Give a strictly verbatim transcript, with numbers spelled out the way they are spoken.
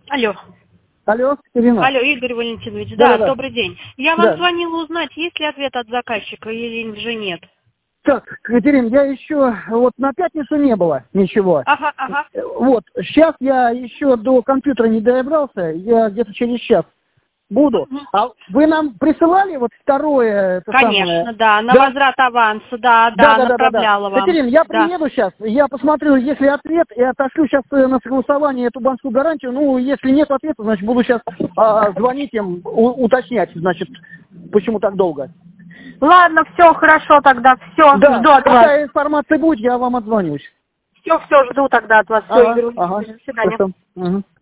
Алло. Алло, Ирина. Алло, Игорь Валентинович, Да, да, да, да. добрый день. Я вам Да. звонила узнать, есть ли ответ от заказчика или же нет. Так, Катерин, я еще, вот на пятницу не было ничего. Ага, ага. Вот, сейчас я еще до компьютера не добрался, я где-то через час буду. Мгм. А вы нам присылали вот второе, это Конечно, самое... да, на Да? возврат аванса, да, Да, да, да, да, да, да. направляла вам. Катерин, я Да. приеду сейчас, я посмотрю, если ответ, и отошлю сейчас на согласование эту банковскую гарантию. Ну, если нет ответа, значит, буду сейчас а, звонить им, у- уточнять, значит, почему так долго. Ладно, все, хорошо тогда, все, Да, жду от вас. какая информация будет, я вам отзвонюсь. Все, все, жду тогда от вас. Все, Ага, Игорь ага, Валентинович, до свидания. хорошо. Угу.